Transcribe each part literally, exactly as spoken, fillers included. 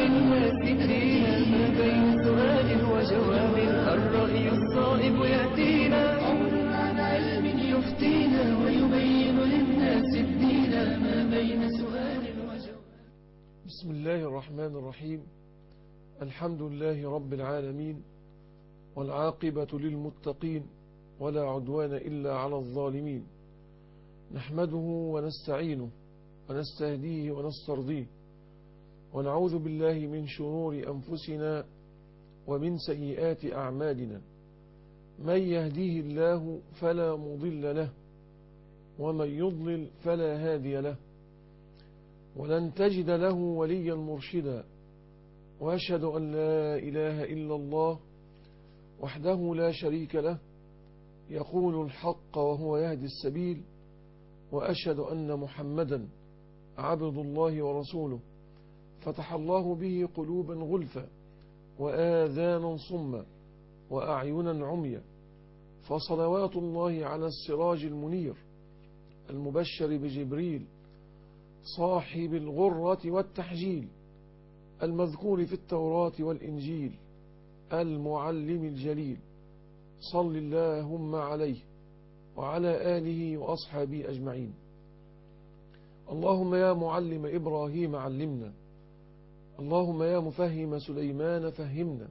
للناس دينا، ما بين سؤال وجواب الرأي الصائب يأتينا، عمر عن علم يفتينا ويبين للناس الدين، ما بين سؤال وجواب. بسم الله الرحمن الرحيم. الحمد لله رب العالمين، والعاقبة للمتقين، ولا عدوان إلا على الظالمين. نحمده ونستعينه ونستهديه ونسترضيه، ونعوذ بالله من شرور أنفسنا ومن سيئات أعمالنا. من يهديه الله فلا مضل له، ومن يضلل فلا هادي له، ولن تجد له وليا مرشدا. وأشهد أن لا إله إلا الله وحده لا شريك له، يقول الحق وهو يهدي السبيل. وأشهد أن محمدا عبد الله ورسوله، فتح الله به قلوبا غلفا وآذانا صما وأعينا عميا. فصلوات الله على السراج المنير المبشر بجبريل، صاحب الغرة والتحجيل، المذكور في التوراة والإنجيل، المعلم الجليل. صل اللهم عليه وعلى آله وأصحابه أجمعين. اللهم يا معلم إبراهيم علمنا، اللهم يا مفهم سليمان فهمنا.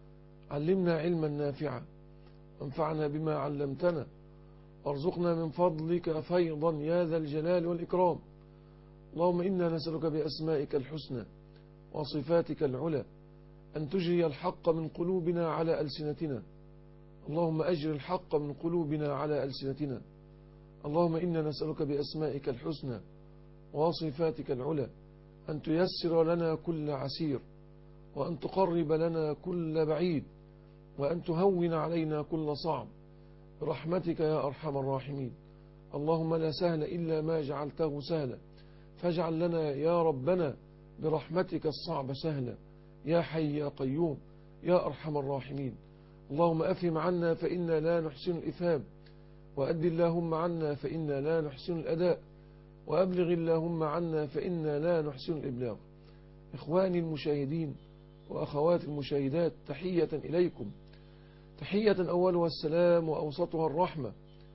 علمنا علما نافعا، وانفعنا بما علمتنا، وارزقنا من فضلك فيضا يا ذا الجلال والإكرام. اللهم إنا نسألك بأسمائك الحسنى وصفاتك العلى أن تجري الحق من قلوبنا على ألسنتنا. اللهم أجر الحق من قلوبنا على ألسنتنا. اللهم إنا نسألك بأسمائك الحسنى وصفاتك العلى أن تيسر لنا كل عسير، وأن تقرب لنا كل بعيد، وأن تهون علينا كل صعب، برحمتك يا أرحم الراحمين. اللهم لا سهل إلا ما جعلته سهلا، فاجعل لنا يا ربنا برحمتك الصعب سهلا، يا حي يا قيوم يا أرحم الراحمين. اللهم أفهم عنا فإنا لا نحسن الإفهام، وأد اللهم عنا فإنا لا نحسن الأداء، وأبلغ اللهم عنا فإنا لا نحسن الإبلاغ. إخواني المشاهدين وأخوات المشاهدات، تحية إليكم، تحية أولها السلام وأوسطها الرحمة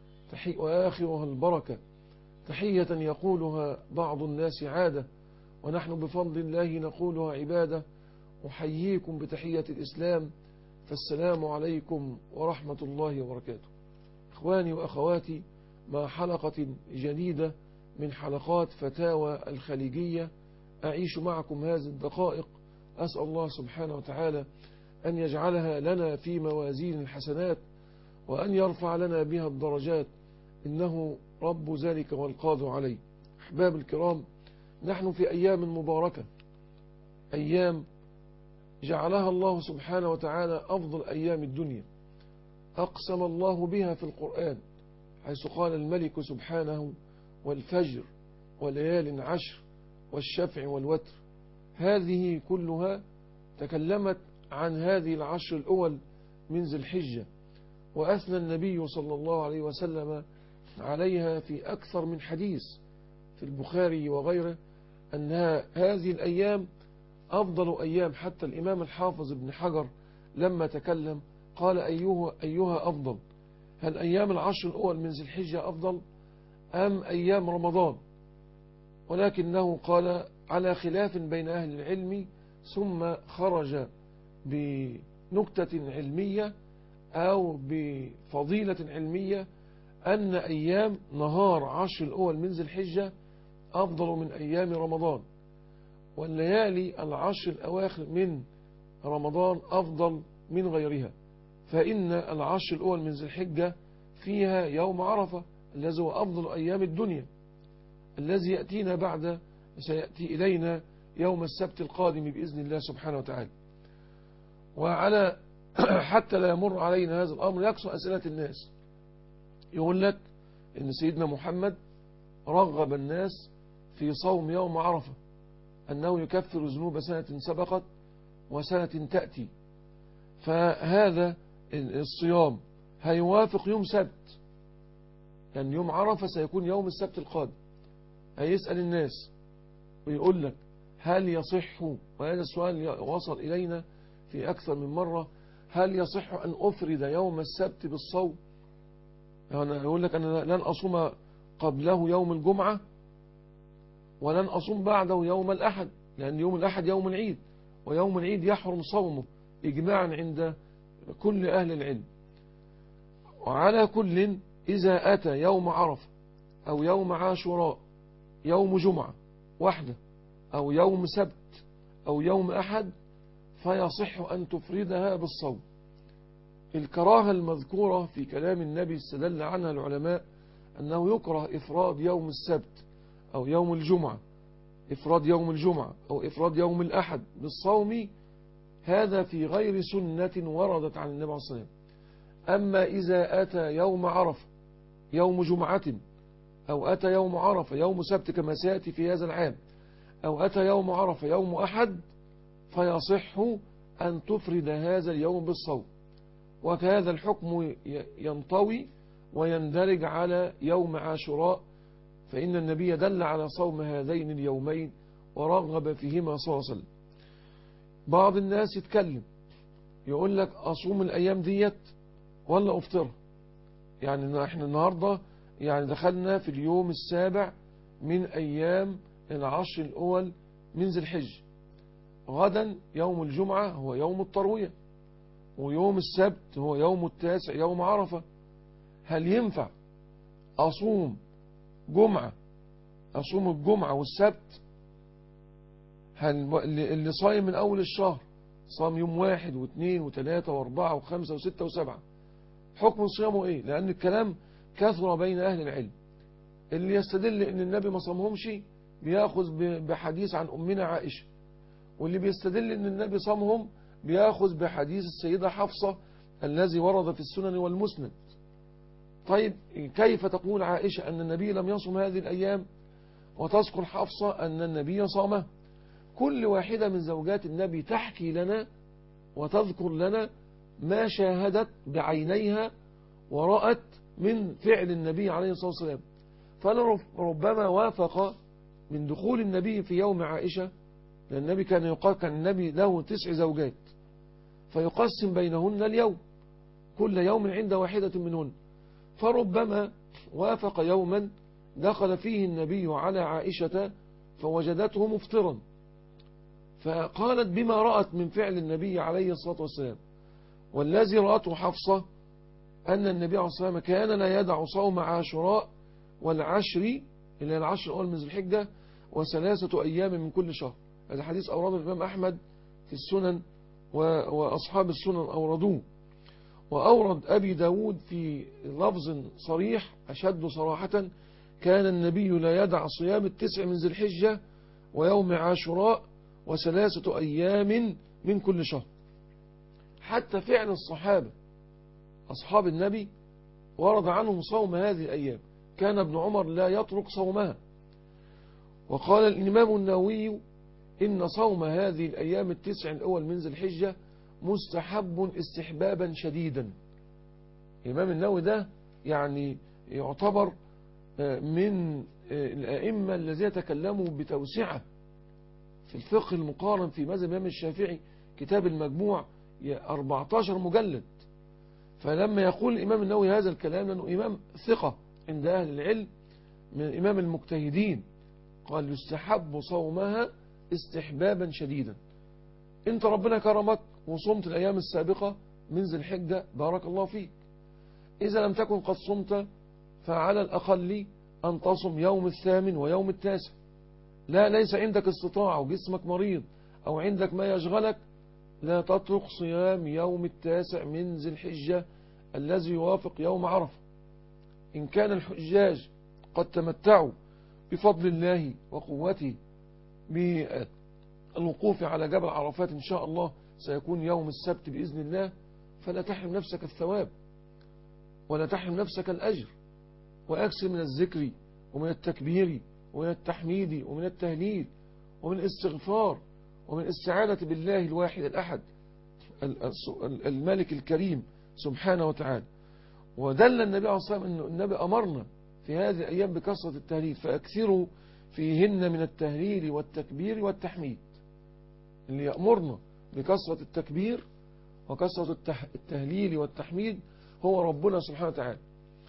وآخرها البركة، تحية يقولها بعض الناس عادة، ونحن بفضل الله نقولها عبادة. أحييكم بتحية الإسلام، فالسلام عليكم ورحمة الله وبركاته. إخواني وأخواتي، مع حلقة جديدة من حلقات فتاوى الخليجية، أعيش معكم هذه الدقائق. أسأل الله سبحانه وتعالى أن يجعلها لنا في موازين الحسنات، وأن يرفع لنا بها الدرجات، إنه رب ذلك والقادر عليه. أحباب الكرام، نحن في أيام مباركة، أيام جعلها الله سبحانه وتعالى أفضل أيام الدنيا، أقسم الله بها في القرآن، حيث قال الملك سبحانه: والفجر وليال عشر والشفع والوتر. هذه كلها تكلمت عن هذه العشر الأول من ذي الحجة، وأثنى النبي صلى الله عليه وسلم عليها في أكثر من حديث في البخاري وغيره، أنها هذه الأيام أفضل أيام. حتى الإمام الحافظ ابن حجر لما تكلم قال: أيها, أيها أفضل، هل أيام العشر الأول من ذي الحجة أفضل أم أيام رمضان؟ ولكنه قال على خلاف بين أهل العلم، ثم خرج بنكتة علمية أو بفضيلة علمية أن أيام نهار عشر الأول من ذي الحجة أفضل من أيام رمضان، والليالي العشر الأواخر من رمضان أفضل من غيرها. فإن العشر الأول من ذي الحجة فيها يوم عرفة الذي هو أفضل أيام الدنيا، الذي يأتينا بعد سيأتي إلينا يوم السبت القادم بإذن الله سبحانه وتعالى. وعلى حتى لا يمر علينا هذا الأمر، يكسر أسئلة الناس، يقول لك إن سيدنا محمد رغب الناس في صوم يوم عرفة، أنه يكفر ذنوب سنة سبقت وسنة تأتي. فهذا الصيام هيوافق يوم سبت، يعني يوم عرفة سيكون يوم السبت القادم. هيسأل الناس ويقول لك هل يصح، وهذا السؤال وصل إلينا في أكثر من مرة، هل يصح أن أفرد يوم السبت بالصوم؟ يعني يقول لك أنا لن أصوم قبله يوم الجمعة ولن أصوم بعده يوم الأحد، لأن يوم الأحد يوم العيد، ويوم العيد يحرم صومه إجماعا عند كل أهل العلم. وعلى كل إذا أتى يوم عرفة أو يوم عاشوراء يوم جمعة واحدة أو يوم سبت أو يوم أحد فيصح أن تفردها بالصوم. الكراهة المذكورة في كلام النبي استدل عنها العلماء أنه يكره إفراد يوم السبت أو يوم الجمعة، إفراد يوم الجمعة أو إفراد يوم الأحد بالصوم، هذا في غير سنة وردت عن النبي عليه الصلاة والسلام. أما إذا أتى يوم عرفة يوم جمعة أو أتى يوم عرفة يوم سبت كما سيأتي في هذا العام، أو أتى يوم عرفة يوم أحد، فيصح أن تفرد هذا اليوم بالصوم. وكهذا الحكم ينطوي ويندرج على يوم عاشوراء، فإن النبي دل على صوم هذين اليومين ورغب فيهما صلى الله عليه وسلم. بعض الناس يتكلم يقول لك أصوم الأيام ديت ولا أفطر؟ يعني احنا النهاردة يعني دخلنا في اليوم السابع من أيام العشر الأول من ذي الحج، غدا يوم الجمعة هو يوم التروية، ويوم السبت هو يوم التاسع يوم عرفة. هل ينفع أصوم جمعة أصوم الجمعة والسبت؟ هل اللي صايم من أول الشهر صام يوم واحد واثنين وثلاثة واربعة وخمسة وستة وسبعة، حكم صيامه ايه؟ لأن الكلام كثر بين أهل العلم. اللي يستدل ان النبي ما صامهمش بياخذ بحديث عن أمنا عائشة، واللي بيستدل ان النبي صامهم بياخذ بحديث السيدة حفصة الذي ورد في السنن والمسند. طيب كيف تقول عائشة أن النبي لم يصم هذه الأيام وتذكر حفصة أن النبي صامه؟ كل واحدة من زوجات النبي تحكي لنا وتذكر لنا ما شاهدت بعينيها ورأت من فعل النبي عليه الصلاة والسلام. فلربما وافق من دخول النبي في يوم عائشة، لأن النبي كان يقال كان النبي له تسع زوجات فيقسم بينهن اليوم، كل يوم عند واحدة منهن، فربما وافق يوما دخل فيه النبي على عائشة فوجدته مفطرا، فقالت بما رأت من فعل النبي عليه الصلاة والسلام. والذي رأته حفصة أن النبي عليه الصلاة والسلام كان لا يدع صوم عاشوراء والعشر إلى العشر الأول من ذي الحجة وثلاثة أيام من كل شهر. هذا حديث أورده الإمام أحمد في السنن وأصحاب السنن أوردوه. وأورد أبي داود في لفظ صريح أشد صراحة كان النبي لا يدع صيام التسع من ذي الحجة ويوم عاشوراء وثلاثة أيام من كل شهر. حتى فعل الصحابة أصحاب النبي ورد عنهم صوم هذه الأيام، كان ابن عمر لا يترك صومها. وقال الإمام النووي إن صوم هذه الأيام التسع الأول من ذي الحجة مستحب استحبابا شديدا. الإمام النووي ده يعني يعتبر من الأئمة الذين تكلموا بتوسعة في الفقه المقارن في مذهب الإمام الشافعي، كتاب المجموع أربعة عشر مجلد. فلما يقول الإمام النووي هذا الكلام لأنه إمام ثقة عند أهل العلم من إمام المجتهدين، قال يستحب صومها استحبابا شديدا. انت ربنا كرمك وصمت الأيام السابقة من ذي الحجة بارك الله فيك. إذا لم تكن قد صمت فعلى الأقل أن تصم يوم الثامن ويوم التاسع. لا ليس عندك استطاعة وجسمك مريض أو عندك ما يشغلك، لا تترك صيام يوم التاسع من ذي الحجة الذي يوافق يوم عرفة. إن كان الحجاج قد تمتعوا بفضل الله وقوته بالوقوف على جبل عرفات إن شاء الله سيكون يوم السبت بإذن الله، فلا تحرم نفسك الثواب ولا تحرم نفسك الأجر، وأكثر من الذكر ومن التكبير ومن التحميد ومن التهليل ومن الاستغفار ومن الاستعانة بالله الواحد الأحد الملك الكريم سبحانه وتعالى. ودل النبي عليه الصلاة والسلام أن النبي أمرنا في هذه الأيام بكثرة التهليل، فأكثروا فيهن من التهليل والتكبير والتحميد. اللي يأمرنا بكثرة التكبير وكثرة التهليل والتحميد هو ربنا سبحانه وتعالى.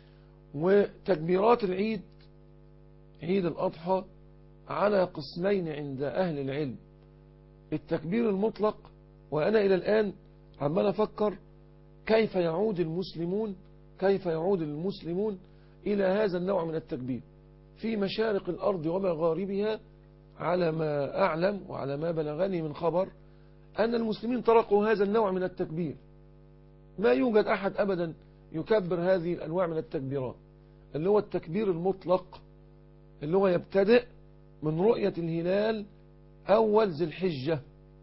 وتكبيرات العيد، عيد الأضحى، على قسمين عند أهل العلم: التكبير المطلق، وأنا إلى الآن عمال أفكر كيف يعود المسلمون كيف يعود المسلمون إلى هذا النوع من التكبير في مشارق الأرض ومغاربها. على ما أعلم وعلى ما بلغني من خبر أن المسلمين تركوا هذا النوع من التكبير. ما يوجد أحد أبدا يكبر هذه الأنواع من التكبيرات، اللي هو التكبير المطلق، اللي هو يبتدئ من رؤية الهلال أول ذي الحجة،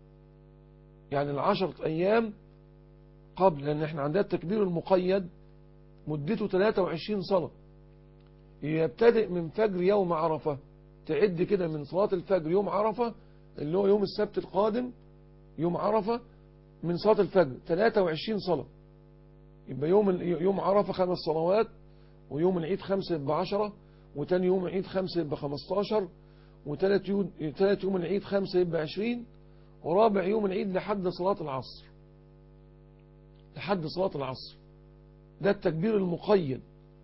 يعني العشرة أيام قبل. لأن احنا عندنا التكبير المقيد مدته ثلاثة وعشرين صلاة، يبتدئ من فجر يوم عرفة. تعد كده من صلاة الفجر يوم عرفة اللي هو يوم السبت القادم، يوم عرفة من صلاة الفجر ثلاثة وعشرين صلاة. يبقى يوم يوم عرفة خمس صلوات، ويوم العيد خمسة يبقى عشرة، وتاني يوم العيد خمسة يبقى خمستاشر، وتالت يوم تالت يوم العيد خمسة يبقى عشرين، ورابع يوم العيد لحد صلاة العصر لحد صلاة العصر. ده التكبير المقيد،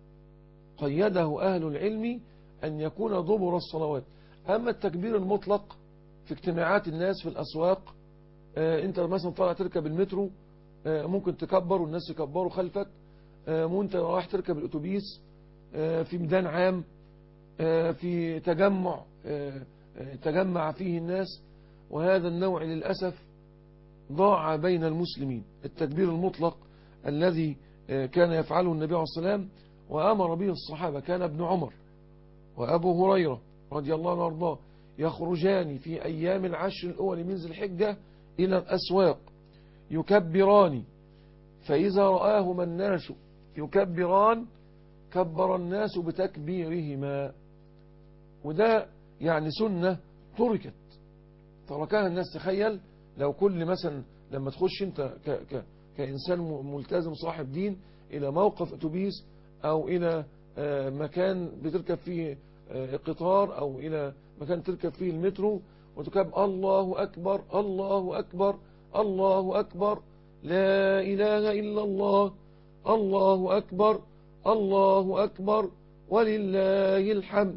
قيده أهل العلم أن يكون دبر الصلوات. أما التكبير المطلق في اجتماعات الناس في الأسواق، آه أنت مثلا طالع تركب المترو، آه ممكن تكبر والناس يكبروا خلفك، آه وأنت رايح تركب الأتوبيس، آه في ميدان عام، آه في تجمع آه تجمع فيه الناس. وهذا النوع للأسف ضاع بين المسلمين، التكبير المطلق الذي كان يفعله النبي عليه الصلاة والسلام وأمر به الصحابة. كان ابن عمر وأبو هريرة رضي الله عنه وارضاه يخرجان في أيام العشر الأول من ذي الحجة إلى الأسواق يكبران، فإذا رآهما الناس يكبران كبر الناس بتكبيرهما. وده يعني سنة تركت تركها الناس. تخيل لو كل مثلا لما تخش انت ك ك كإنسان ملتزم صاحب دين إلى موقف أتوبيس أو إلى مكان بتركب فيه قطار أو إلى مكان تركب فيه المترو وتكب الله أكبر الله أكبر الله أكبر لا إله إلا الله الله أكبر الله أكبر ولله الحمد.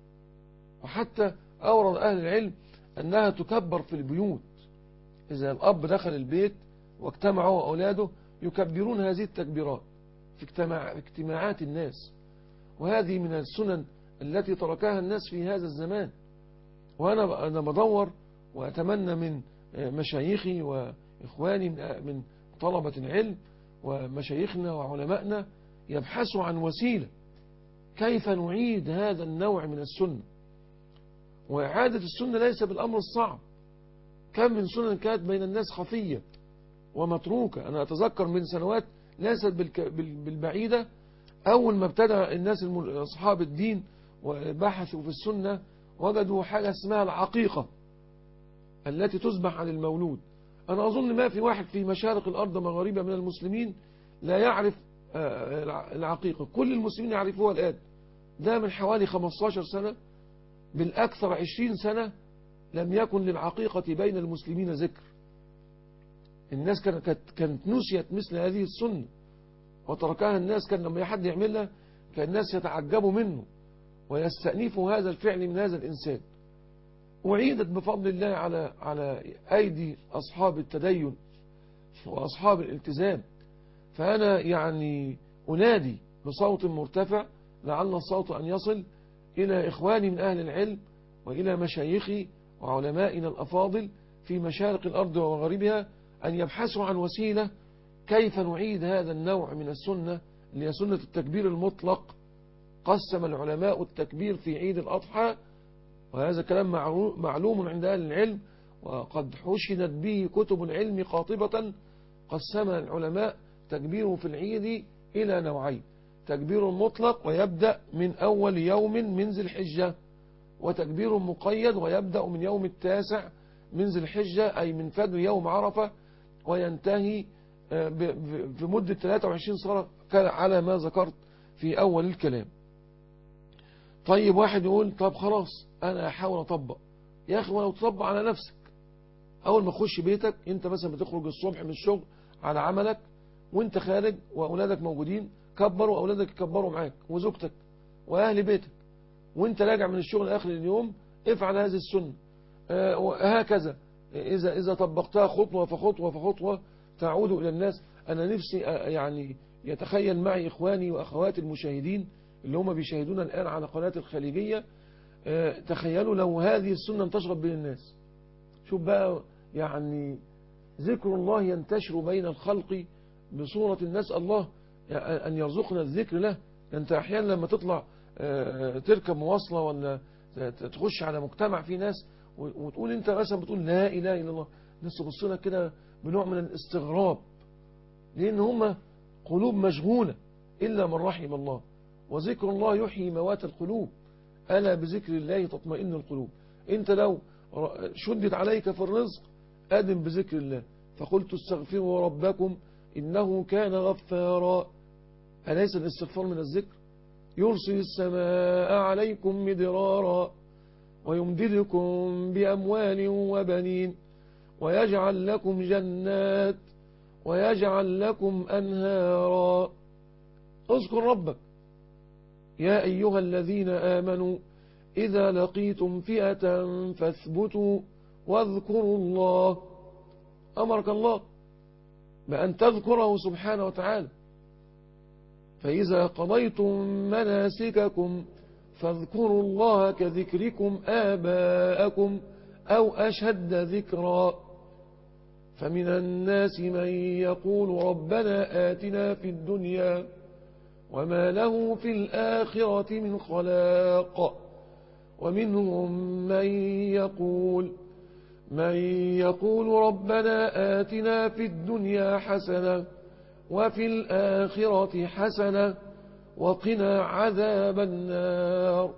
وحتى أورد أهل العلم أنها تكبر في البيوت. إذا الأب دخل البيت واجتمعوا أولاده يكبرون هذه التكبيرات في اجتماع اجتماعات الناس. وهذه من السنن التي تركها الناس في هذا الزمان. وأنا أنا بدور وأتمنى من مشايخي وإخواني من طلبة العلم ومشايخنا وعلمائنا يبحثوا عن وسيلة كيف نعيد هذا النوع من السنة. وإعادة السنة ليس بالأمر الصعب. كم من سنن كانت بين الناس خفية ومتروكة. أنا أتذكر من سنوات ليست بالبعيدة أول ما ابتدى الناس أصحاب الدين وبحثوا في السنة وجدوا حاجة اسمها العقيقة التي تذبح عن المولود. أنا أظن ما في واحد في مشارق الأرض مغاربة من المسلمين لا يعرف العقيقة. كل المسلمين يعرفوها الآن. ده من حوالي خمستاشر سنة بالأكثر عشرين سنة لم يكن للعقيقة بين المسلمين ذكر. الناس كانت كانت نسيت مثل هذه السنة وتركها الناس. كان لما حد يعملها كان الناس يتعجبوا منه ويستأنفوا هذا الفعل من هذا الإنسان. وعيدت بفضل الله على على أيدي أصحاب التدين وأصحاب الالتزام. فأنا يعني أنادي بصوت مرتفع لعل الصوت أن يصل إلى إخواني من أهل العلم وإلى مشايخي وعلمائنا الأفاضل في مشارق الأرض ومغاربها أن يبحثوا عن وسيلة كيف نعيد هذا النوع من السنة اللي هي سنة التكبير المطلق. قسم العلماء التكبير في عيد الأضحى، وهذا كلام معلوم عند أهل العلم وقد حشدت به كتب العلم قاطبة. قسم العلماء تكبيره في العيد إلى نوعين: تكبير مطلق ويبدأ من أول يوم من ذي الحجة، وتكبير مقيد ويبدأ من يوم التاسع من ذي الحجة أي من فجر يوم عرفة وينتهي في مدة ثلاثة وعشرين صلاة على ما ذكرت في أول الكلام. طيب واحد يقول طب خلاص أنا أحاول أطبق. يا أخي ولو تطبق على نفسك، أول ما تخش بيتك أنت مثلا بتخرج الصبح من الشغل على عملك، وأنت خارج وأولادك موجودين، كبروا أولادك يكبروا معاك وزوجتك وأهل بيتك، وأنت راجع من الشغل آخر اليوم افعل هذه السنة. آه هكذا إذا إذا طبقتها خطوة فخطوة فخطوة تعود إلى الناس. أنا نفسي آه يعني يتخيل معي إخواني وأخواتي المشاهدين اللي هم بيشاهدونا الآن على قناة الخليجية، آه تخيلوا لو هذه السنة انتشرت بين الناس. شوف بقى يعني ذكر الله ينتشر بين الخلق بصورة الناس الله أن يرزقنا الذكر له. أنت أحيانا لما تطلع تركب مواصلة ولا تخش على مجتمع فيه ناس وتقول أنت مثلا بتقول لا إله إلا الله، الناس تبص لك كده بنوع من الاستغراب، لأن هم قلوب مشغولة إلا من رحم الله. وذكر الله يحيي موات القلوب، ألا بذكر الله تطمئن القلوب. أنت لو شدت عليك في الرزق أدم بذكر الله، فقلت استغفروا ربكم إنه كان غفارا. أليس الاستغفار من الذكر؟ يرسل السماء عليكم مدرارا ويمددكم بأموال وبنين ويجعل لكم جنات ويجعل لكم أنهارا. اذكر ربك يا أيها الذين آمنوا إذا لقيتم فئة فاثبتوا واذكروا الله. أمرك الله بأن تذكره سبحانه وتعالى. فإذا قضيتم مناسككم فاذكروا الله كذكركم آباءكم أو أشد ذكرا. فمن الناس من يقول ربنا آتنا في الدنيا وما له في الآخرة من خلاق. ومنهم من يقول من يقول ربنا آتنا في الدنيا حسنة وفي الآخرة حسنة وقنا عذاب النار.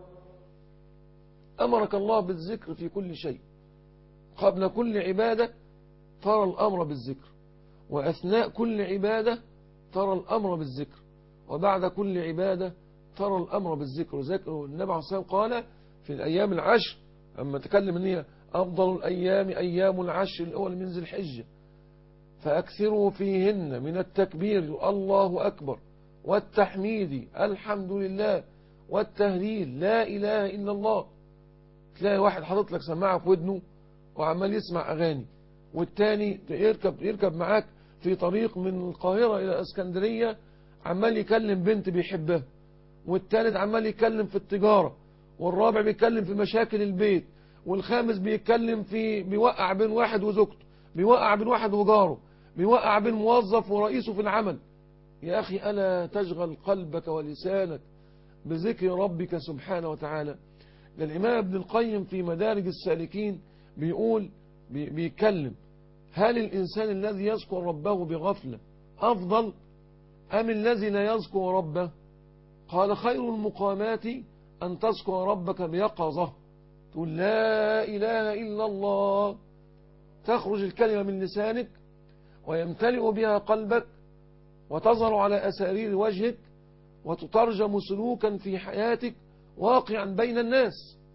أمرك الله بالذكر في كل شيء. قبل كل عبادة ترى الأمر بالذكر، وأثناء كل عبادة ترى الأمر بالذكر، وبعد كل عبادة ترى الأمر بالذكر. ذكر النبي عليه الصلاة والسلام قال في الأيام العشر أما تكلم أن هي أفضل الأيام أيام العشر الأول من ذي الحجة، فأكثروا فيهن من التكبير الله أكبر والتحميد الحمد لله والتهليل لا إله إلا الله. تلاقي واحد حاطط لك سماعة في ودنه وعمال يسمع أغاني، والتاني يركب يركب معاك في طريق من القاهرة إلى اسكندرية عمال يكلم بنت بيحبها، والتالت عمال يتكلم في التجارة، والرابع بيتكلم في مشاكل البيت، والخامس بيتكلم في بيوقع بين واحد وزوجته، بيوقع بين واحد وجاره، بيوقع بين موظف ورئيسه في العمل. يا أخي ألا تشغل قلبك ولسانك بذكر ربك سبحانه وتعالى. الإمام ابن القيم في مدارج السالكين بيقول بيتكلم هل الإنسان الذي يذكر ربه بغفلة أفضل أم الذي لا يذكر ربه؟ قال خير المقامات أن تذكر ربك بيقظة، تقول لا إله إلا الله، تخرج الكلمة من لسانك ويمتلئ بها قلبك وتظهر على أسارير وجهك وتترجم سلوكا في حياتك واقعا بين الناس.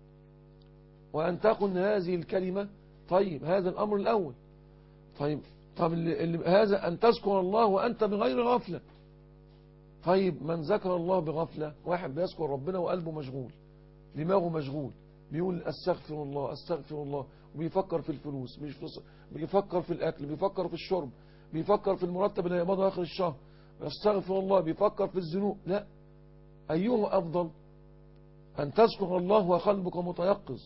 وأن تكن هذه الكلمة طيب هذا الأمر الأول. طيب طب هذا أن تذكر الله وأنت بغير غفلة. طيب من ذكر الله بغفلة واحد بيذكر ربنا وقلبه مشغول، دماغه مشغول، بيقول استغفر الله استغفر الله، وبيفكر في الفلوس، مش في بيفكر في الأكل، بيفكر في الشرب، بيفكر في المرتب اللي هيقبضه آخر الشهر، استغفر الله، بيفكر في الذنوب. لا، أيهما أفضل؟ أن تذكر الله وقلبك متيقظ،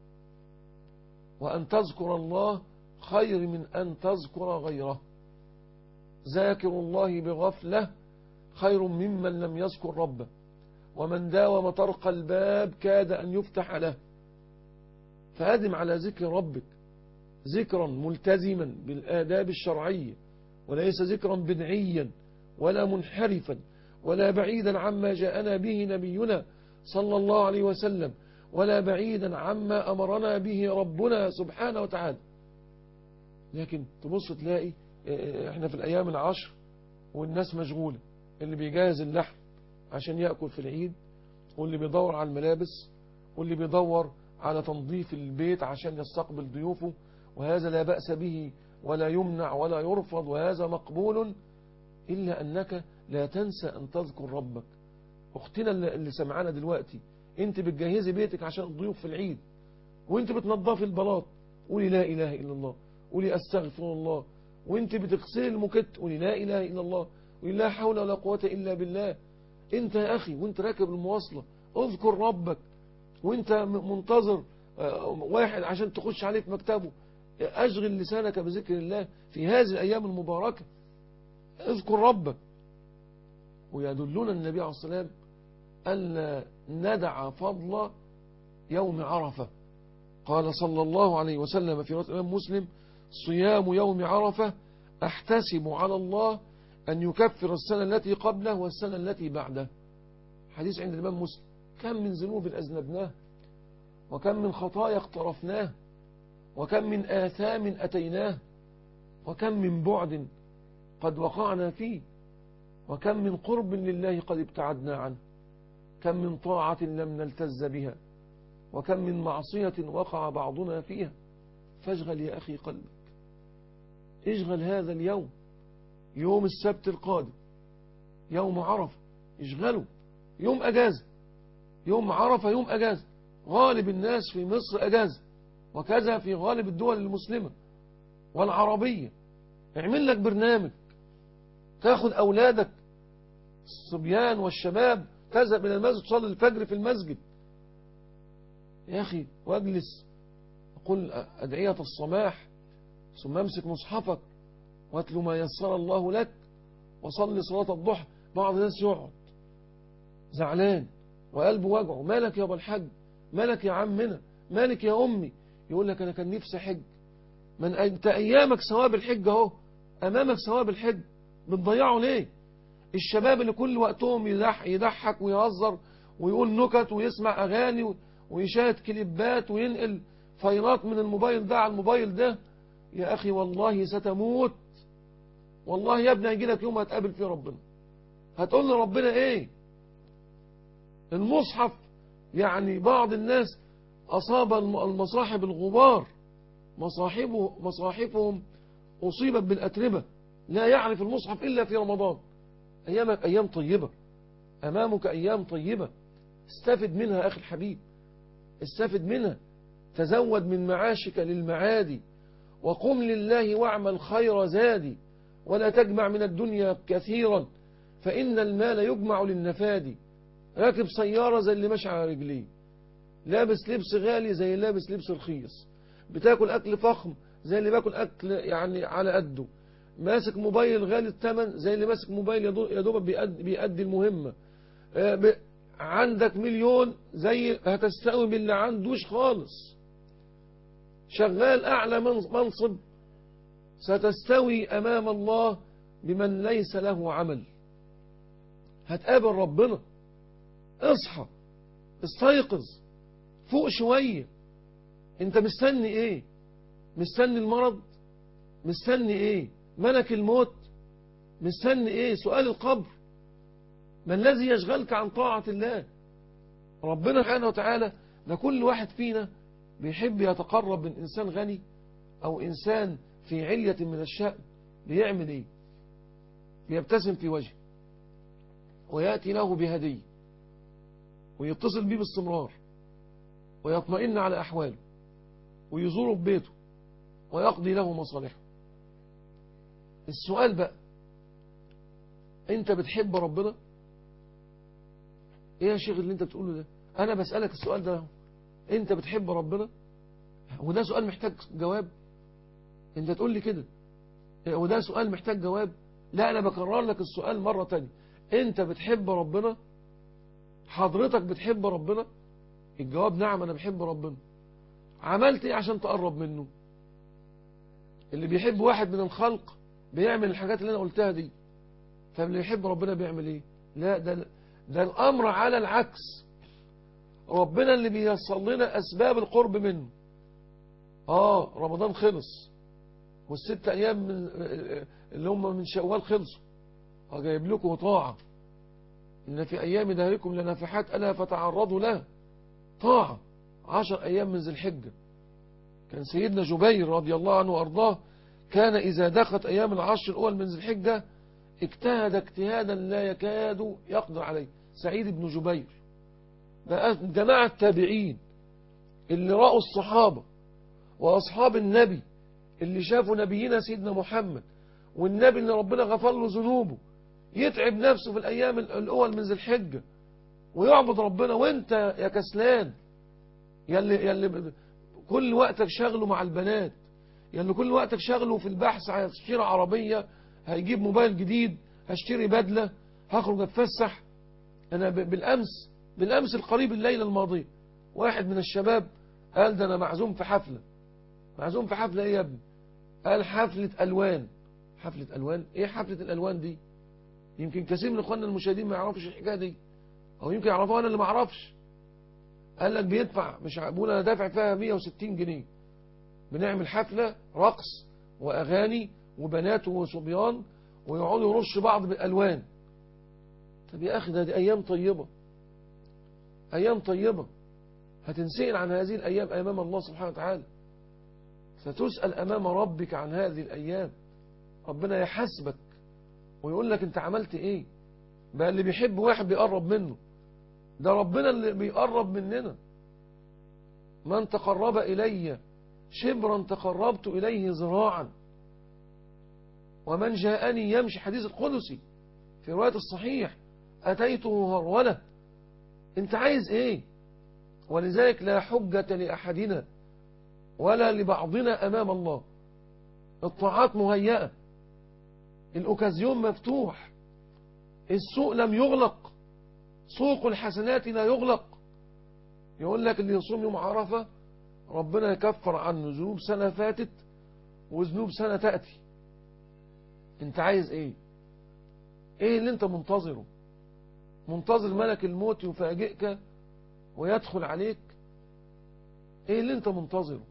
وأن تذكر الله خير من أن تذكر غيره. ذاكر الله بغفلة خير ممن لم يذكر ربه، ومن داوم طرق الباب كاد أن يفتح له. فأدم على ذكر ربك ذكرا ملتزما بالآداب الشرعية، وليس ذكرا بدعيا ولا منحرفا ولا بعيدا عما جاءنا به نبينا صلى الله عليه وسلم، ولا بعيدا عما أمرنا به ربنا سبحانه وتعالى. لكن تبص تلاقي احنا في الأيام العشر والناس مشغولة، اللي بيجهز اللحم عشان يأكل في العيد، واللي بيدور على الملابس، واللي بيدور على تنظيف البيت عشان يستقبل ضيوفه، وهذا لا بأس به ولا يمنع ولا يرفض، وهذا مقبول، إلا أنك لا تنسى أن تذكر ربك. أختنا اللي سمعنا دلوقتي، أنت بتجهزي بيتك عشان الضيوف في العيد، وأنت بتنظفي البلاط قولي لا إله إلا الله، قولي أستغفر الله، وأنت بتغسلي المكت قولي لا إله إلا الله، قولي لا حول ولا قوة إلا بالله. أنت يا أخي وأنت راكب المواصلة اذكر ربك، وأنت منتظر واحد عشان تخش عليه في مكتبه أشغل لسانك بذكر الله في هذه الأيام المباركة، اذكر ربك. ويدلنا النبي عليه الصلاة والسلام أن ندع فضل يوم عرفة. قال صلى الله عليه وسلم في رواية الإمام مسلم: صيام يوم عرفة أحتسب على الله أن يكفر السنة التي قبله والسنة التي بعده. حديث عند الإمام مسلم. كم من ذنوب أذنبناه، وكم من خطايا اقترفناه، وكم من آثام أتيناه، وكم من بعد قد وقعنا فيه، وكم من قرب لله قد ابتعدنا عنه، كم من طاعة لم نلتز بها، وكم من معصية وقع بعضنا فيها. فاشغل يا أخي قلبك، اشغل هذا اليوم، يوم السبت القادم يوم عرفة، اشغله، يوم أجازة، يوم عرفة يوم أجازة، غالب الناس في مصر أجازة، وكذا في غالب الدول المسلمة والعربية. اعمل لك برنامج، تاخد أولادك الصبيان والشباب تذهب إلى المسجد تصلي الفجر في المسجد يا أخي، واجلس قل أدعية الصباح، ثم امسك مصحفك واتلو ما يسر الله لك وصلي صلاة الضحى. بعض الناس يقعد زعلان وقلبه وجعه، مالك يا ابو الحاج، مالك يا عمنا، مالك يا أمي، يقول لك أنا كان نفسي حج. من أنت أيامك ثواب الحج اهو، أمامك ثواب الحج، بتضيعه ليه؟ الشباب اللي كل وقتهم يضحك, يضحك ويهزر ويقول نكت ويسمع أغاني ويشاهد كليبات وينقل فايلات من الموبايل ده على الموبايل ده، يا أخي والله ستموت. والله يا ابني هيجي لك يوم هتقابل فيه ربنا، هتقول لربنا ايه؟ المصحف يعني بعض الناس أصاب المصاحب الغبار، مصاحبه مصاحفهم أصيبت بالأتربة، لا يعرف المصحف إلا في رمضان. أيامك أيام طيبة، أمامك أيام طيبة، استفد منها أخي الحبيب، استفد منها، تزود من معاشك للمعادي، وقم لله واعمل خير زادي، ولا تجمع من الدنيا كثيرا فإن المال يجمع للنفادي. راكب سيارة زي اللي ماشي على رجليه، لابس لبس غالي زي اللي لابس لبس رخيص، بتاكل أكل فخم زي اللي باكل أكل يعني على قده، ماسك موبايل غالي الثمن زي اللي ماسك موبايل يا دوب بيأدي, بيأدي المهمة. عندك مليون زي هتستوي باللي عندوش خالص. شغال أعلى منصب ستستوي أمام الله بمن ليس له عمل. هتقابل ربنا. اصحى، استيقظ، فوق شوية. انت مستني ايه؟ مستني المرض؟ مستني ايه؟ ملك الموت؟ مستني ايه؟ سؤال القبر؟ ما الذي يشغلك عن طاعة الله؟ ربنا سبحانه وتعالى ده كل واحد فينا بيحب يتقرب من إنسان غني أو إنسان في علية من الشأن، بيعمل ايه؟ بيبتسم في وجهه ويأتي له بهدية ويتصل بيه باستمرار ويطمئن على أحواله ويزوره ببيته ويقضي له مصالحه. السؤال بقى، انت بتحب ربنا؟ ايه يا شيخ اللي انت بتقوله ده؟ انا بسألك السؤال ده، انت بتحب ربنا؟ وده سؤال محتاج جواب؟ انت تقول لي كده وده سؤال محتاج جواب؟ لا، انا بكرر لك السؤال مرة تانية، انت بتحب ربنا؟ حضرتك بتحب ربنا؟ الجواب نعم انا بحب ربنا. عملت ايه عشان تقرب منه؟ اللي بيحب واحد من الخلق بيعمل الحاجات اللي انا قلتها دي، فاللي يحب ربنا بيعمل ايه؟ لا، ده ده الامر على العكس. ربنا اللي بيصل لنا اسباب القرب منه. اه رمضان خلص والست ايام من اللي هم من شوال خلصوا، جايب لكم طاعة إن في أيام دهركم لنفحات ألا فتعرضوا لها طاعة. عشر أيام من ذي الحجة. كان سيدنا جبير رضي الله عنه وأرضاه كان إذا دخلت أيام العشر الأول من ذي الحجة اجتهد اجتهادا لا يكاد يقدر عليه. سعيد بن جبير بقى جماعة التابعين اللي رأوا الصحابة وأصحاب النبي اللي شافوا نبينا سيدنا محمد والنبي اللي ربنا غفر له ذنوبه يتعب نفسه في الأيام الأول من ذي الحجة ويعبد ربنا، وانت يا كسلان يلي, يلي كل وقتك شغله مع البنات، يلي كل وقتك شغله في البحث عن تشتري عربية، هيجيب موبايل جديد، هشتري بدلة، هخرج اتفسح. انا بالامس بالامس القريب الليلة الماضية واحد من الشباب قال ده انا معزوم في حفلة. معزوم في حفلة ايه يا ابني؟ قال حفلة الوان. حفلة الوان؟ ايه حفلة الالوان دي؟ يمكن كثير من اخواننا المشاهدين ما يعرفش الحكاية دي، او يمكن يعرفوها انا اللي ما اعرفش. قال لك بيدفع، مش بقول انا دافع فيها مية وستين جنيه، بنعمل حفلة رقص واغاني وبنات وصبيان ويقعدوا يرش بعض بالالوان. طب يا اخي ده دي ايام طيبة، ايام طيبة هتنسئل عن هذه الايام امام الله سبحانه وتعالى. ستسأل امام ربك عن هذه الايام، ربنا يحاسبك ويقول لك انت عملت ايه. بقى اللي بيحب واحد بيقرب منه، ده ربنا اللي بيقرب مننا. من تقرب إلي شبرا تقربت إليه ذراعا، ومن جاءني يمشي، حديث القدسي في رواية الصحيح، أتيته هرولة. انت عايز ايه؟ ولذلك لا حجة لأحدنا ولا لبعضنا أمام الله. الطاعات مهيئة، الأوكازيون مفتوح، السوق لم يغلق، سوق الحسنات لا يغلق. يقول لك اللي يصوم يوم عرفة ربنا يكفر عنه ذنوب سنة فاتت وذنوب سنة تأتي. انت عايز ايه؟ ايه اللي انت منتظره؟ منتظر ملك الموت يفاجئك ويدخل عليك؟ ايه اللي انت منتظره؟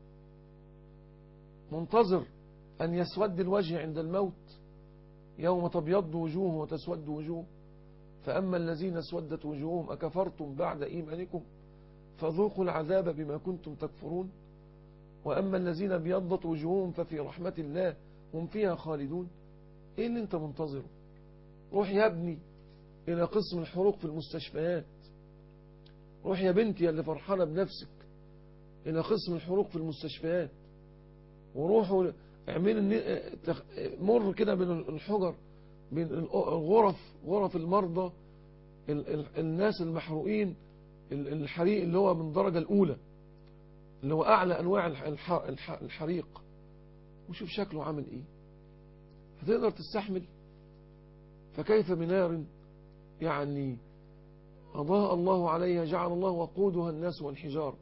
منتظر ان يسود الوجه عند الموت يوم تبيض وجوه وتسود وجوه؟ فأما الذين اسودت وجوههم أكفرتم بعد إيمانكم فذوقوا العذاب بما كنتم تكفرون، وأما الذين ابيضت وجوههم ففي رحمة الله هم فيها خالدون. ايه اللي انت منتظره؟ روح يا ابني الى قسم الحروق في المستشفيات، روح يا بنتي اللي فرحانة بنفسك الى قسم الحروق في المستشفيات، وروحوا اعمل مر كده بين الحجر، بين الغرف، غرف المرضى، الناس المحروقين الحريق اللي هو من الدرجة الأولى، اللي هو أعلى أنواع الحريق، وشوف شكله عامل إيه. هتقدر تستحمل؟ فكيف بنار يعني أضاء الله عليها جعل الله وقودها الناس والحجار.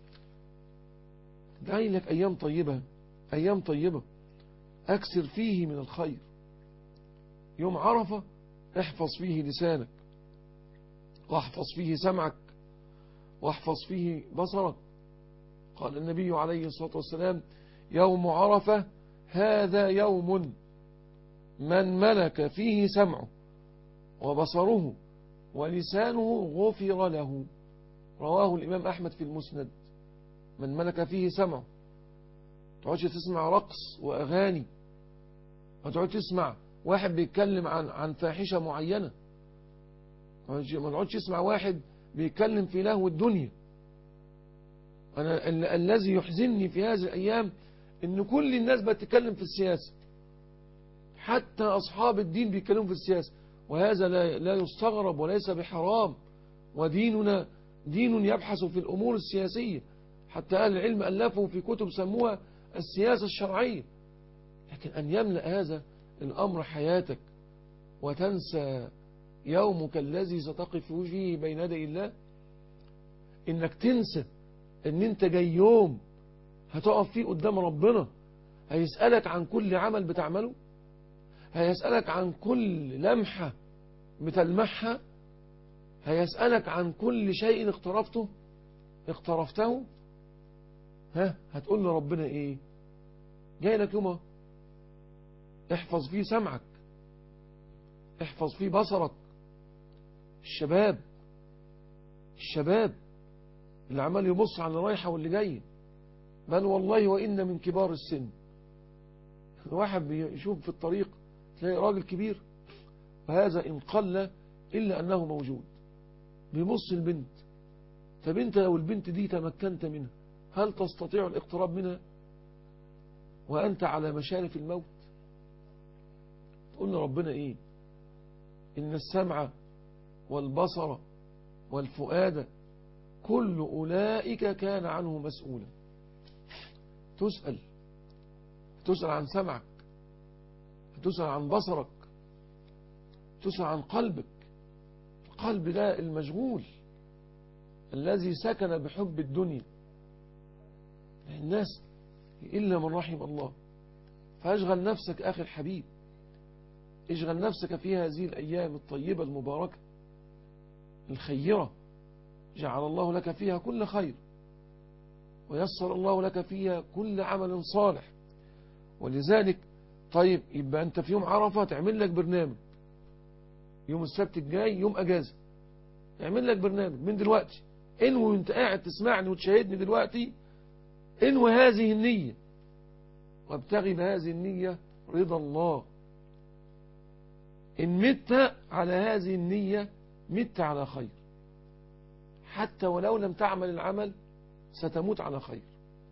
دعي لك أيام طيبة، أيام طيبة أكثر فيه من الخير. يوم عرفة احفظ فيه لسانك، واحفظ فيه سمعك، واحفظ فيه بصرك. قال النبي عليه الصلاة والسلام يوم عرفة هذا يوم من ملك فيه سمعه وبصره ولسانه غفر له. رواه الإمام أحمد في المسند. من ملك فيه سمعه، تقعدش تسمع رقص وأغاني، ما تقعدش تسمع واحد بيتكلم عن عن فاحشة معينة، ما تقعدش تسمع واحد بيتكلم في لهو الدنيا. أنا ال الذي يحزنني في هذه الأيام إن كل الناس بتتكلم في السياسة، حتى أصحاب الدين بيتكلموا في السياسة، وهذا لا, لا يستغرب وليس بحرام، وديننا دين يبحث في الأمور السياسية، حتى أهل العلم ألفوا في كتب سموها السياسة الشرعية. لكن أن يملأ هذا الأمر حياتك وتنسى يومك الذي ستقف فيه بين يدي الله، إنك تنسى إن أنت جاي يوم هتقف فيه قدام ربنا، هيسألك عن كل عمل بتعمله، هيسألك عن كل لمحة بتلمحها، هيسألك عن كل شيء اقترفته اقترفته. ها هتقول لربنا ايه؟ جاي لك يوم احفظ فيه سمعك، احفظ فيه بصرك، الشباب الشباب اللي عمال يبص على اللي رايحة واللي جاية، بل والله وإن من كبار السن. الواحد بيشوف في الطريق تلاقي راجل كبير، وهذا إن قل إلا أنه موجود، بيبص البنت. طب انت لو البنت دي تمكنت منها، هل تستطيع الاقتراب منها وأنت على مشارف الموت؟ تقول ربنا إيه؟ إن السمع والبصر والفؤاد كل أولئك كان عنه مسؤولا. تسأل تسأل عن سمعك، تسأل عن بصرك، تسأل عن قلبك. القلب ده المشغول الذي سكن بحب الدنيا، الناس إلا من رحم الله. فاشغل نفسك أخي الحبيب، اشغل نفسك في هذه الأيام الطيبة المباركة الخيرة، جعل الله لك فيها كل خير، ويسر الله لك فيها كل عمل صالح. ولذلك طيب يبقى أنت في يوم عرفة تعمل لك برنامج، يوم السبت الجاي يوم أجازة، اعمل لك برنامج من دلوقتي، انوي وانت قاعد تسمعني وتشاهدني دلوقتي، انوي هذه النية وابتغي بهذه النية رضا الله. إن مت على هذه النية مت على خير، حتى ولو لم تعمل العمل ستموت على خير.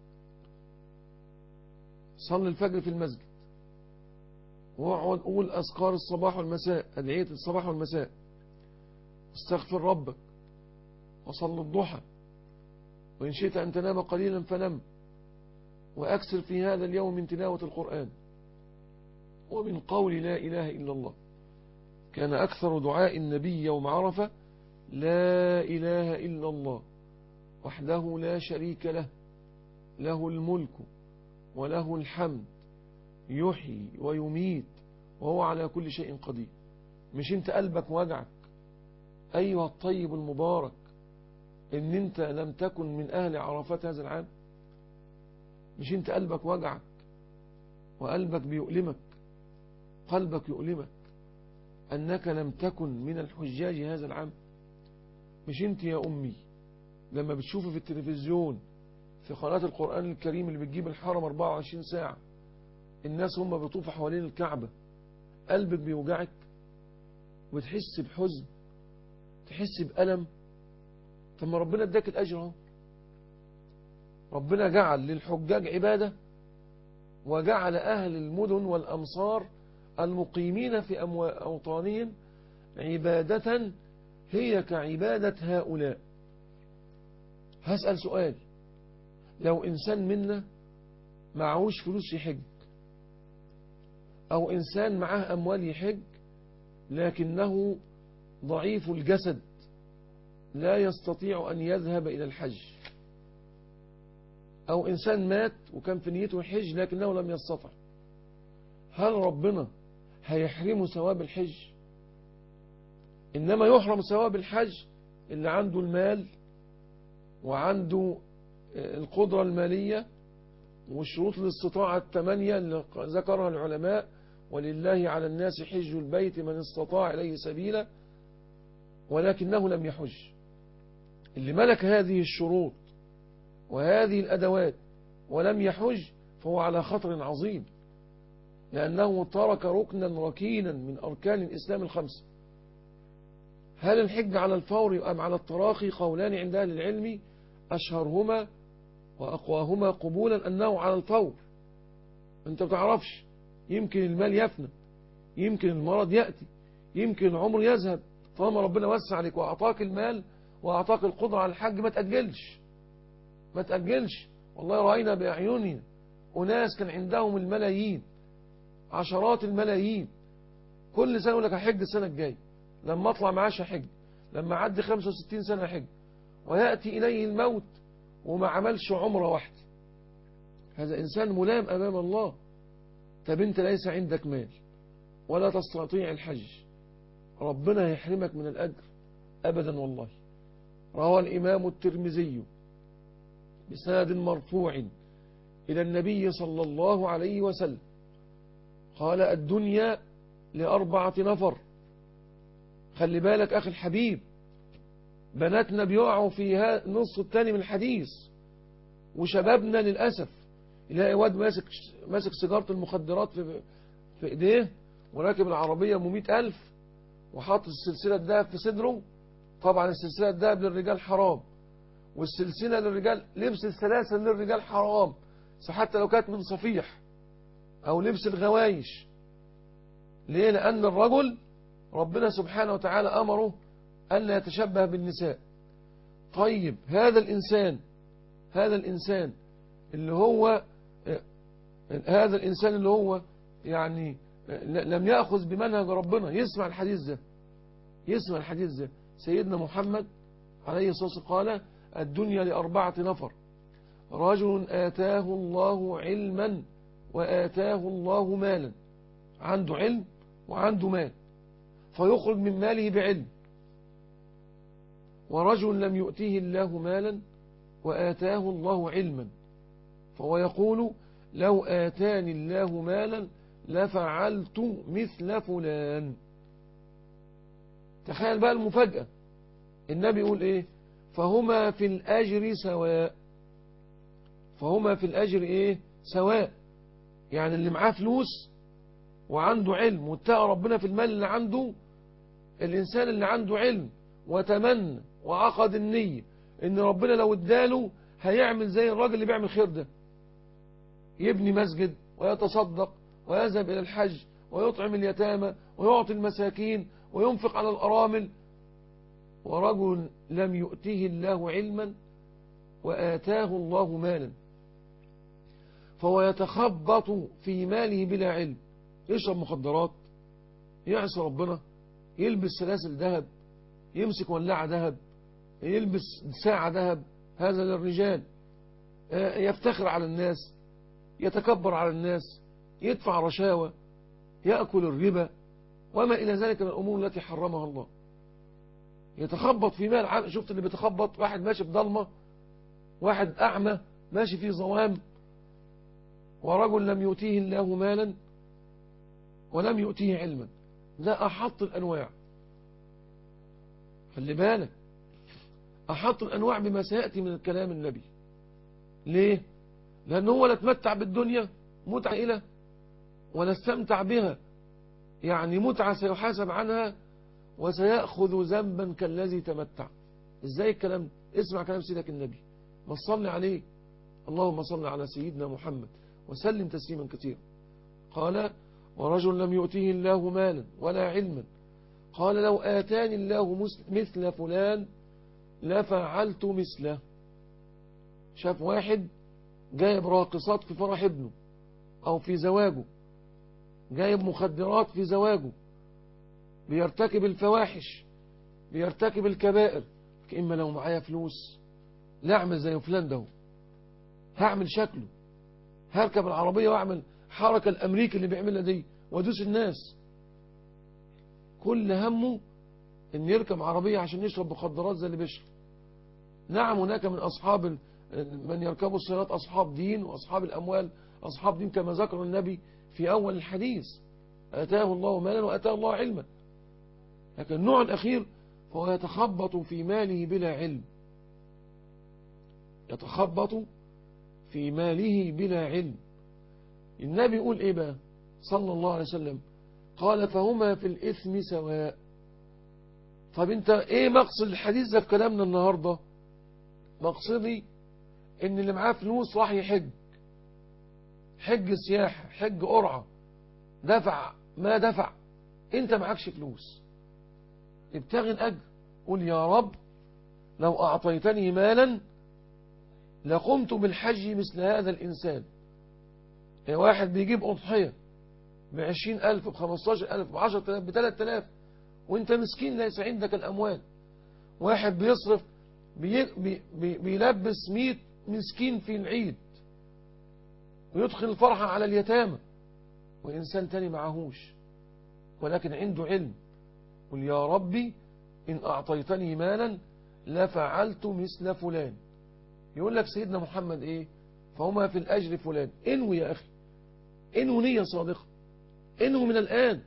صل الفجر في المسجد، واقعد قول أذكار الصباح والمساء، أدعية الصباح والمساء، استغفر ربك، وصل الضحى، وإن شئت أن تنام قليلا فنم، وأكثر في هذا اليوم من تلاوة القرآن ومن قول لا إله إلا الله. كان أكثر دعاء النبي يوم عرفة لا إله إلا الله وحده لا شريك له، له الملك وله الحمد، يحيي ويميت وهو على كل شيء قدير. مش انت قلبك وجعك أيها الطيب المبارك ان انت لم تكن من أهل عرفات هذا العام؟ مش انت قلبك وجعك وقلبك بيؤلمك، قلبك يؤلمك أنك لم تكن من الحجاج هذا العام؟ مش انت يا أمي لما بتشوف في التلفزيون في قناة القرآن الكريم اللي بتجيب الحرم أربعة وعشرين ساعة الناس هم بيطوفوا حوالين الكعبة، قلبك بيوجعك وتحس بحزن، تحس بألم؟ ثم ربنا اداك الأجر اهو. ربنا جعل للحجاج عبادة، وجعل أهل المدن والأمصار المقيمين في أوطانهم عبادة هي كعبادة هؤلاء. هسأل سؤال، لو إنسان منا معهوش فلوس يحج، أو إنسان معه أموال يحج لكنه ضعيف الجسد لا يستطيع أن يذهب إلى الحج، أو إنسان مات وكان في نيته الحج لكنه لم يستطع، هل ربنا هيحرمه ثواب الحج؟ إنما يحرم ثواب الحج اللي عنده المال وعنده القدرة المالية وشروط الاستطاعة الثمانية اللي ذكرها العلماء: ولله على الناس حج البيت من استطاع إليه سبيلا، ولكنه لم يحج. اللي ملك هذه الشروط وهذه الأدوات ولم يحج فهو على خطر عظيم، لأنه ترك ركنا ركينا من أركان الإسلام الخمسة. هل الحج على الفور أم على التراخي؟ قولان عند أهل العلم، أشهرهما وأقواهما قبولا أنه على الفور. أنت بتعرفش، يمكن المال يفنى، يمكن المرض يأتي، يمكن العمر يذهب. طالما ربنا وسع عليك وأعطاك المال وأعطاك القدرة على الحج ما تأجلش، ما تأجلش. والله رأينا بأعيننا أناس كان عندهم الملايين، عشرات الملايين، كل سنة يقول لك هحج السنة الجاية، لما أطلع معاش هحج، لما عدي خمسة وستين سنة هحج، ويأتي إليه الموت وما عملش عمرة واحدة. هذا إنسان ملام أمام الله. طب أنت ليس عندك مال ولا تستطيع الحج، ربنا يحرمك من الأجر؟ أبدا والله. روى الإمام الترمذي بسند مرفوع إلى النبي صلى الله عليه وسلم قال: الدنيا لأربعة نفر: خلي بالك أخي الحبيب، بناتنا بيقعوا في النص الثاني من الحديث، وشبابنا للأسف يلاقي واد ماسك ماسك سيجارة المخدرات في في ايديه، وراكب العربية ام مئة ألف، وحاطط السلسلة الذهب في صدره. طبعا السلسلة الذهب للرجال حرام، والسلسلة للرجال، لبس السلاسل للرجال حرام حتى لو كانت من صفيح، او لبس الغوايش. ليه؟ لأن الرجل ربنا سبحانه وتعالى أمره أن لا يتشبه بالنساء. طيب هذا الإنسان هذا الإنسان اللي هو هذا الإنسان اللي هو يعني لم يأخذ بمنهج ربنا، يسمع الحديث ده يسمع الحديث ده سيدنا محمد عليه الصلاة والسلام قال: الدنيا لأربعة نفر: رجل آتاه الله علما وآتاه الله مالا. عنده علم وعنده مال، فيخرج من ماله بعلم. ورجل لم يؤتيه الله مالا وآتاه الله علما، فهو يقول: لو آتاني الله مالا لفعلت مثل فلان. تخيل بقى المفاجأة، النبي يقول ايه؟ فهما في الأجر سواء. فهما في الأجر ايه؟ سواء. يعني اللي معاه فلوس وعنده علم واتقى ربنا في المال اللي عنده، الإنسان اللي عنده علم وتمنى وعقد النية ان ربنا لو اداله هيعمل زي الراجل اللي بيعمل خير ده، يبني مسجد ويتصدق ويذهب إلى الحج ويطعم اليتامى ويعطي المساكين وينفق على الأرامل. ورجل لم يؤتيه الله علما وآتاه الله مالا، فهو يتخبط في ماله بلا علم، يشرب مخدرات، يعصي ربنا، يلبس سلاسل ذهب، يمسك ولاعة ذهب، يلبس ساعة ذهب، هذا للرجال، يفتخر على الناس، يتكبر على الناس، يدفع رشاوى، يأكل الربا وما إلى ذلك من الأمور التي حرمها الله. يتخبط في مال. شفت اللي بيتخبط؟ واحد ماشي في ضلمة، واحد أعمى ماشي في ظلام. ورجل لم يؤتيه الله مالا ولم يؤتيه علما، لا أحط الأنواع. خلي بالك، أحط الأنواع بما سيأتي من الكلام النبي. ليه؟ لأنه هو لا تمتع بالدنيا متعة إلى ولا استمتع بها يعني متعة سيحاسب عنها وسيأخذ ذنبا كالذي تمتع. ازاي الكلام؟ اسمع كلام سيدك النبي، ما تصلي عليه. اللهم صل على سيدنا محمد وسلم تسليما كثيرا. قال: ورجل لم يؤتيه الله مالا ولا علما، قال: لو آتاني الله مثل فلان لفعلت مثله. شاف واحد جايب راقصات في فرح ابنه او في زواجه، جايب مخدرات في زواجه، بيرتكب الفواحش، بيرتكب الكبائر. إما لو معايا فلوس لا أعمل زي فلان ده، هعمل شكله، هركب العربية وأعمل حركة الأمريكي اللي بيعملها دي وادوس الناس. كل همه إن يركب عربية عشان يشرب مخدرات زي اللي بيشرب. نعم، هناك من أصحاب من يركبوا السيارات أصحاب دين، وأصحاب الأموال أصحاب دين، كما ذكر النبي في أول الحديث: آتاه الله مالا وآتاه الله علما. لكن النوع الأخير فهو يتخبط في ماله بلا علم. يتخبط في ماله بلا علم. النبي يقول إيه بقى صلى الله عليه وسلم؟ قال: فهما في الإثم سواء. طب انت ايه مقصد الحديث ده في كلامنا النهاردة؟ مقصدي ان اللي معاه فلوس راح يحج، حج سياحة، حج قرعة، دفع ما دفع، انت معكش فلوس، ابتغي الأجر. قل: يا رب لو أعطيتني مالا لقمت بالحج مثل هذا الإنسان. يعني واحد بيجيب أضحية بعشرين ألف، بخمستاشر ألف، بعشرة آلاف، بثلاث آلاف، وانت مسكين ليس عندك الأموال. واحد بيصرف بي بي بي بيلبس مئة مسكين في العيد ويدخل الفرحة على اليتامى، وإنسان تاني معهوش ولكن عنده علم. قل: يا ربي إن أعطيتني مالا لفعلت مثل فلان. يقول لك سيدنا محمد إيه؟ فهما في الأجر فلان. انوي يا أخي، انوي نية صادقة، انوي من الآن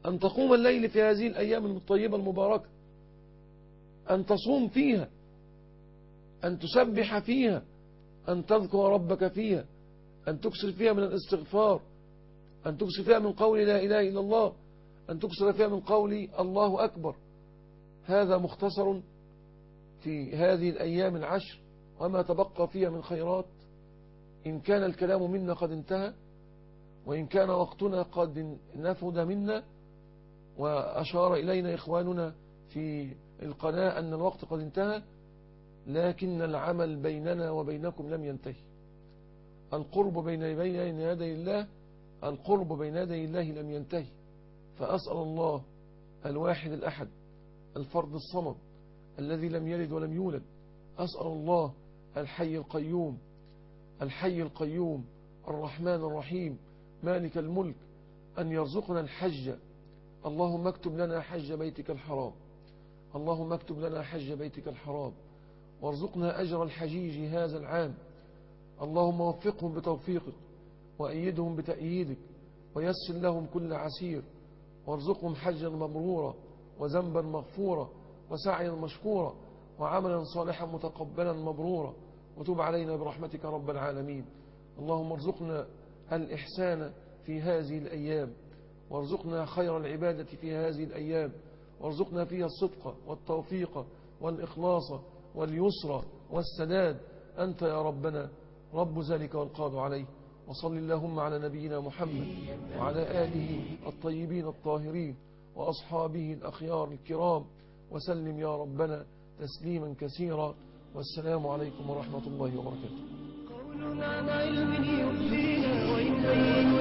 أن تقوم الليل في هذه الأيام الطيبة المباركة، أن تصوم فيها، أن تسبح فيها، أن تذكر ربك فيها، أن تكسر فيها من الاستغفار، أن تكسر فيها من قول لا إله إلا الله، أن تكسر فيها من قول الله أكبر. هذا مختصر في هذه الأيام العشر وما تبقى فيها من خيرات. إن كان الكلام منا قد انتهى، وإن كان وقتنا قد نفد منا، وأشار إلينا إخواننا في القناة أن الوقت قد انتهى، لكن العمل بيننا وبينكم لم ينتهي. القرب بين يدي الله القرب بين يدي الله لم ينتهي. فأسأل الله الواحد الأحد الفرد الصمد الذي لم يلد ولم يولد، أسأل الله الحي القيوم الحي القيوم الرحمن الرحيم مالك الملك أن يرزقنا الحج. اللهم اكتب لنا حج بيتك الحرام، اللهم اكتب لنا حج بيتك الحرام، وارزقنا أجر الحجيج هذا العام. اللهم وفقهم بتوفيقك، وأيدهم بتأييدك، ويسر لهم كل عسير، وارزقهم حجا مبرورا، وذنبا مغفورا، وسعيا مشكورا، وعملا صالحا متقبلا مبرورا، وتب علينا برحمتك رب العالمين. اللهم ارزقنا الإحسان في هذه الأيام، وارزقنا خير العبادة في هذه الأيام، وارزقنا فيها الصدق والتوفيق والإخلاص واليسر والسداد. أنت يا ربنا رب ذلك والقادر عليه. وصل اللهم على نبينا محمد وعلى آله الطيبين الطاهرين وأصحابه الأخيار الكرام، وسلم يا ربنا تسليما كثيرا. والسلام عليكم ورحمة الله وبركاته. قولنا عن علم يفدينا ويبين